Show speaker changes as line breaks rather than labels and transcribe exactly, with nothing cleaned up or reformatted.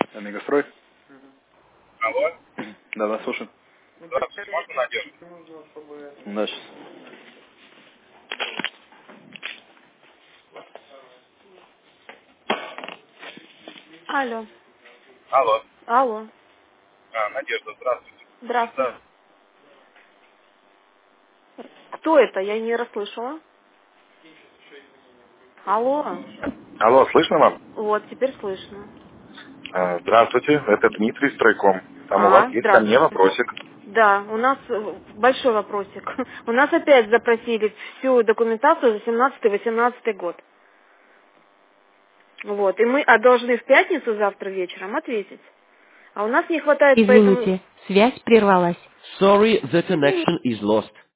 Энергострой?
Алло.
Да, вас слушаю.
Здравствуйте, можно Надежда?
Да, сейчас.
Алло.
Алло.
Алло.
А, Надежда, здравствуйте.
Здравствуйте.
Это
Кто это? Я не расслышала. Алло.
Алло, слышно вам?
Вот, теперь слышно.
А, Здравствуйте, это Дмитрий Стройком. Там у вас
А,
есть ко мне
здравствуйте.
вопросик.
Да, у нас э, большой вопросик. У нас опять запросили всю документацию за семнадцатый-восемнадцатый год. Вот, и мы а должны в пятницу завтра вечером ответить. А у нас не хватает поэтому...
Извините, связь прервалась. Sorry, the connection is lost.